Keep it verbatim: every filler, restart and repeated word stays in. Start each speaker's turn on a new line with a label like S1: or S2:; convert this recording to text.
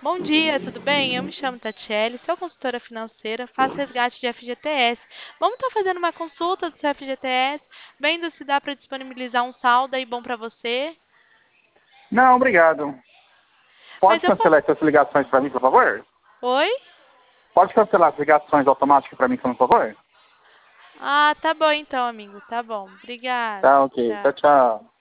S1: Bom dia, tudo bem? Eu me chamo Tatiele, sou consultora financeira, faço resgate de F G T S. Vamos estar fazendo uma consulta do seu F G T S, vendo se dá para disponibilizar um saldo aí bom para você.
S2: Não, obrigado. Pode
S1: Mas eu
S2: cancelar
S1: posso.
S2: essas ligações para mim, por favor?
S1: Oi?
S2: Pode cancelar as ligações automáticas para mim, por favor?
S1: Ah, tá bom então, amigo. Tá bom. Obrigada.
S2: Tá, ok. Tchau,
S1: Tchau.
S2: tchau.